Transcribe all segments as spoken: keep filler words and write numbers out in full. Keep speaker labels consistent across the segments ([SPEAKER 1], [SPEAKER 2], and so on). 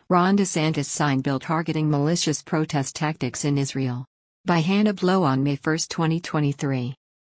[SPEAKER 1] Ron DeSantis signed bill targeting malicious protest tactics in Israel. By Hannah Blow on May first, twenty twenty-three.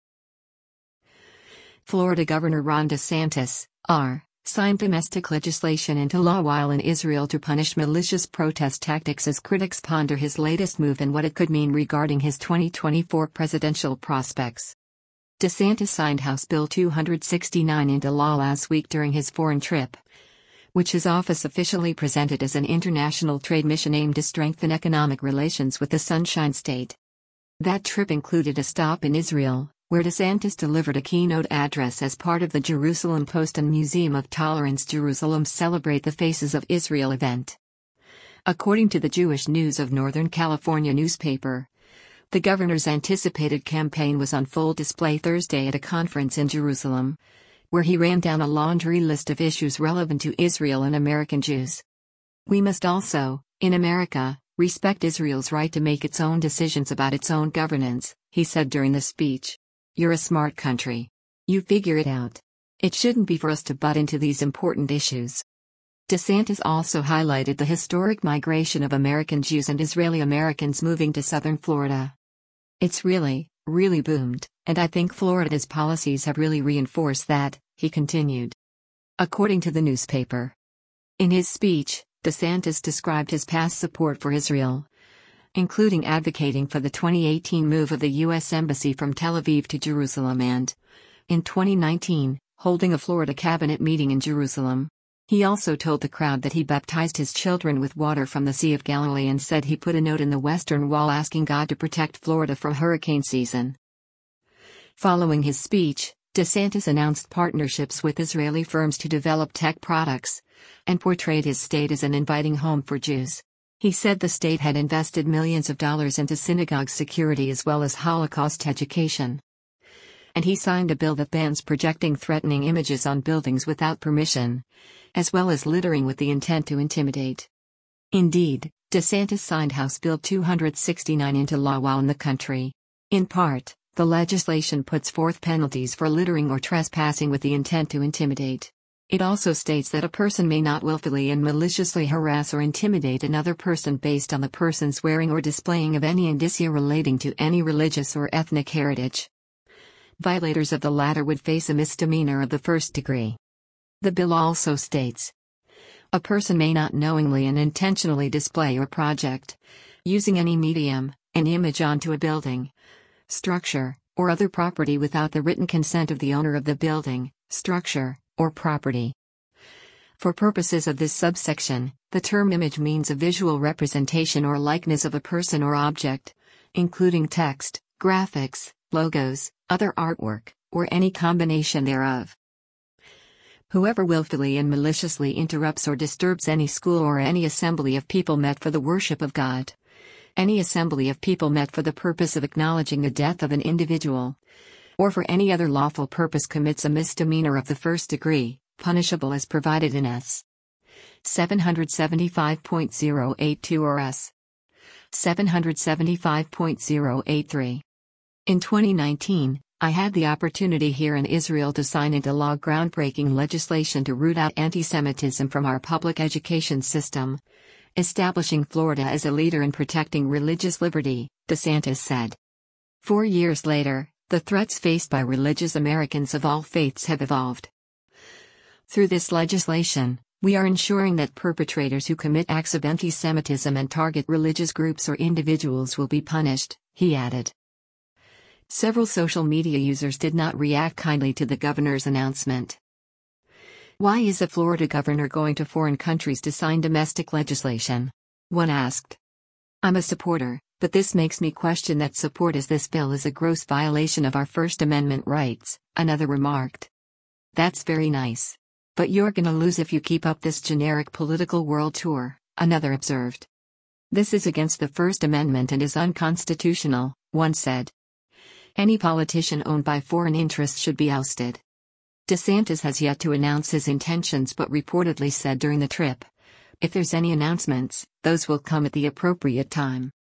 [SPEAKER 1] Florida Governor Ron DeSantis, R., signed domestic legislation into law while in Israel to punish malicious protest tactics as critics ponder his latest move and what it could mean regarding his twenty twenty-four presidential prospects. DeSantis signed House Bill two sixty-nine into law last week during his foreign trip, which his office officially presented as an international trade mission aimed to strengthen economic relations with the Sunshine State. That trip included a stop in Israel, where DeSantis delivered a keynote address as part of the Jerusalem Post and Museum of Tolerance Jerusalem's Celebrate the Faces of Israel event. According to the Jewish News of Northern California newspaper, the governor's anticipated campaign was on full display Thursday at a conference in Jerusalem, where he ran down a laundry list of issues relevant to Israel and American Jews. "We must also, in America, respect Israel's right to make its own decisions about its own governance," he said during the speech. "You're a smart country. You figure it out. It shouldn't be for us to butt into these important issues." DeSantis also highlighted the historic migration of American Jews and Israeli Americans moving to southern Florida. "It's really, really boomed, and I think Florida's policies have really reinforced that," he continued. According to the newspaper. In his speech, DeSantis described his past support for Israel, including advocating for the twenty eighteen move of the U S Embassy from Tel Aviv to Jerusalem and, in twenty nineteen, holding a Florida cabinet meeting in Jerusalem. He also told the crowd that he baptized his children with water from the Sea of Galilee and said he put a note in the Western Wall asking God to protect Florida from hurricane season. Following his speech, DeSantis announced partnerships with Israeli firms to develop tech products, and portrayed his state as an inviting home for Jews. He said the state had invested millions of dollars into synagogue security as well as Holocaust education. And he signed a bill that bans projecting threatening images on buildings without permission, as well as littering with the intent to intimidate. Indeed, DeSantis signed House Bill two sixty-nine into law while in the country. In part, the legislation puts forth penalties for littering or trespassing with the intent to intimidate. It also states that a person may not willfully and maliciously harass or intimidate another person based on the person's wearing or displaying of any indicia relating to any religious or ethnic heritage. Violators of the latter would face a misdemeanor of the first degree. The bill also states, a person may not knowingly and intentionally display or project, using any medium, an image onto a building, structure, or other property without the written consent of the owner of the building, structure, or property. For purposes of this subsection, the term image means a visual representation or likeness of a person or object, including text, graphics, logos, other artwork, or any combination thereof. Whoever willfully and maliciously interrupts or disturbs any school or any assembly of people met for the worship of God, any assembly of people met for the purpose of acknowledging the death of an individual, or for any other lawful purpose commits a misdemeanor of the first degree, punishable as provided in S. seven seventy-five point oh eighty-two or S. seven seventy-five point oh eighty-three. In twenty nineteen, I had the opportunity here in Israel to sign into law groundbreaking legislation to root out anti-Semitism from our public education system, establishing Florida as a leader in protecting religious liberty, DeSantis said. Four years later, the threats faced by religious Americans of all faiths have evolved. Through this legislation, we are ensuring that perpetrators who commit acts of anti-Semitism and target religious groups or individuals will be punished, he added. Several social media users did not react kindly to the governor's announcement. Why is a Florida governor going to foreign countries to sign domestic legislation? One asked. I'm a supporter, but this makes me question that support as this bill is a gross violation of our First Amendment rights, another remarked. That's very nice. But you're gonna lose if you keep up this generic political world tour, another observed. This is against the First Amendment and is unconstitutional, one said. Any politician owned by foreign interests should be ousted. DeSantis has yet to announce his intentions but reportedly said during the trip, if there's any announcements, those will come at the appropriate time.